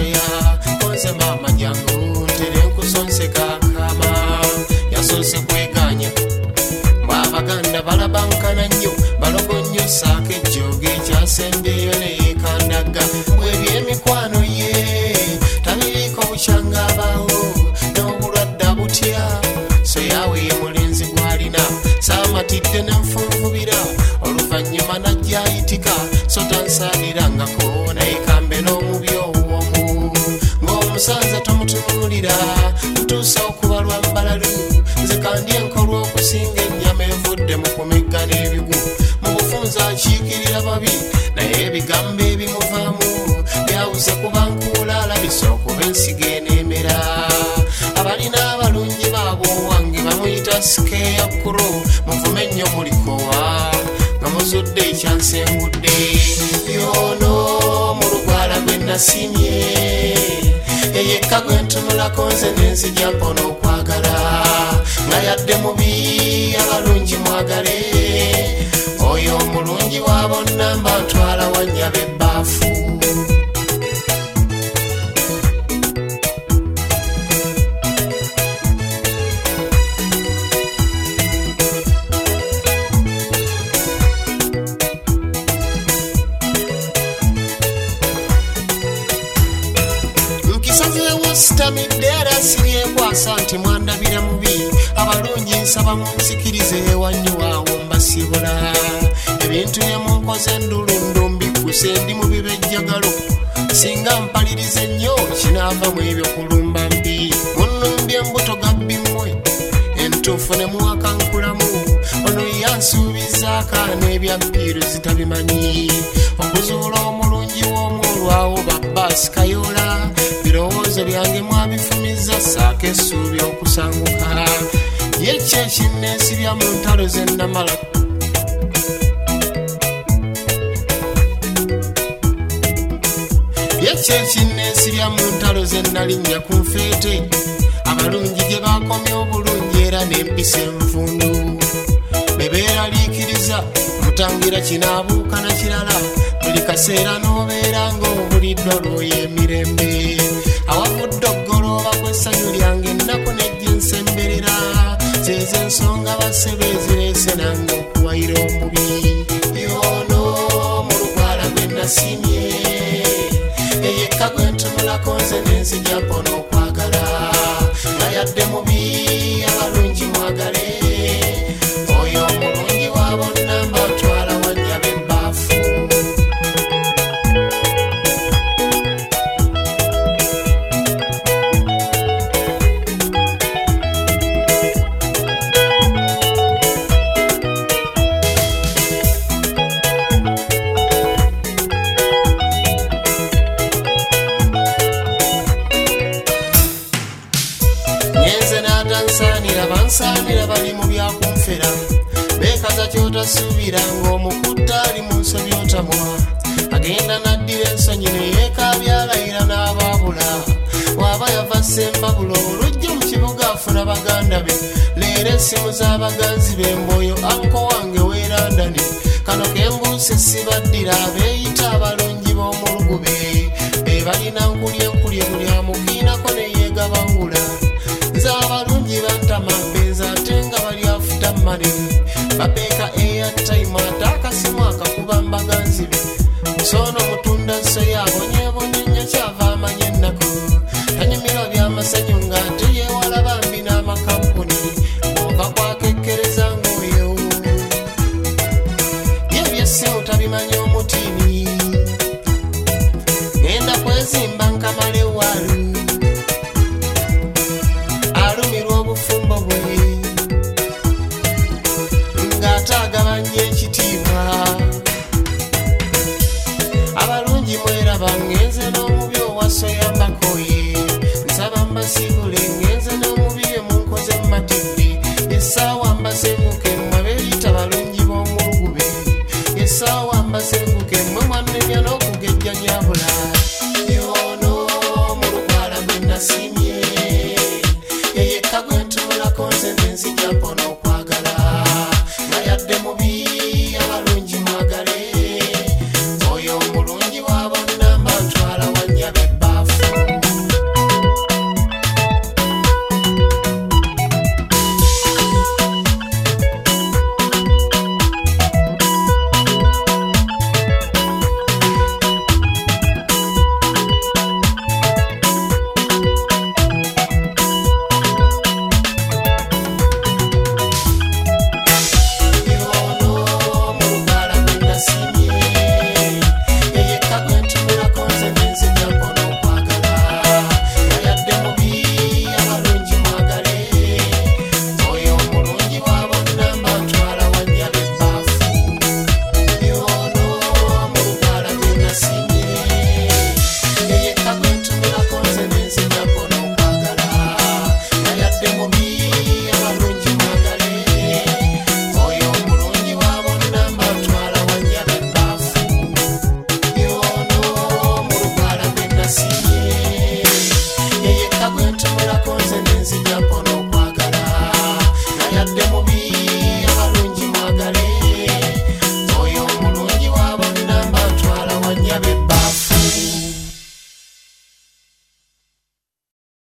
soya konze mama jangu terenkusonse kakama yasonse kweganya Abaganda balabankana nnyo balogo nnyo saako ejjooga ekyasembeyo neyekandaga bwebyemikwano ye tabiriiko bukyanga abaawo n'obulwadde butya so yawe ye mulenzi gwalina saamatidde nenfunvubira oluvannyuma najja ayitika so tansaanirangako naye kambe n'omubi owomu ng'omusanza tomutunuulira ntuusa okuba lwambalalu nze kandi enkolwa okusinga ennyama evudde mu kumeggana ebigu mu bufunza akiikirira babi naye ebigambo ebimuvaamu byawuze kuba nkuula alabise okuba ensigo eneemera abalina abalungi baabo wange bamuyita sikeya kuro muvume ennyo mulikowa nga muzudde ekyansengudde yono mu lugwala gwe nasimye eyekka gwe ntunulako nze nenzija mpona okwagala nga yadde mubi abalungi mwagale oyo omulungi wa bonna mba ntwala wannyaba ebbaafu sitamidde era siryekwasa nti mwandabira mubi abalungi nsaba munsikirize ewannyo waawo mbasibula ebintu byemunkoze ndulundu mbikuse ndi mu bibejjagalo singa mpalirize nnyo kinaava mu ebyo kulumba mbi munnumbye embuto gabbi mmwe entuufu ne muwakankulamu ono yansuubiza akaana ebya bbiiru zitabimanyi okuzuula omulungi w'omulwawo babbaasi kayola birowoozo byange mwabifumiza saako essuubi okusanguka yekyo ekinneesibya mu ntalo ze nnamala yekyo ekinneesibya mu ntalo ze nnalinnya ku nfeete abalungi gye bakomye obulungi era n'empisa envundu bebeeraliikiriza mutangira kinaabuuka na kirala buli kaseera n'obeera ng'obuliddwa lwoyo emirembe awavudde oggolooba kw'essanyu lyange ennaku nejjensemberera zeeze ensonga bassebe ezireese nange okuwayira omubi yono mu lugwala gwe nasimye eyekka gwe ntunulako nze nenzija mpona okwagala nga yadde mubi abalungi mwagale oyo omulungi wa bonna mba ntwala wannyaba ebbaafu bansaanira bali mu byakunfera beekaza kyotasuubira ng'omukutta ali mu nsobi otamwa agenda naddira ensonyi neyeekabyalayira n'abaabula waaba yava ssembabulo olujja mu kibuga afuna baganda be leero essimu z'abaganzi b'emboyo anko wange weerandani kano kembuuse sibaddira abeeyita abalungi b'omulugube be balina nkulyenkulye buli amukiinako neyeegabangula nze abalungi bantama mbenza ate nga bali afuta mane bapeeka airtime ate akasimu akakuba mbaganzi be musono mutunda soya abonyebonye nnyo kyava amanya ennaku tanyumirwa byamasanyu ng'ate yeewala bambi n'amakampuni bwova kwakekkereza ng'oyo yebyessimu tabimanya omutiini ngenda kwezimba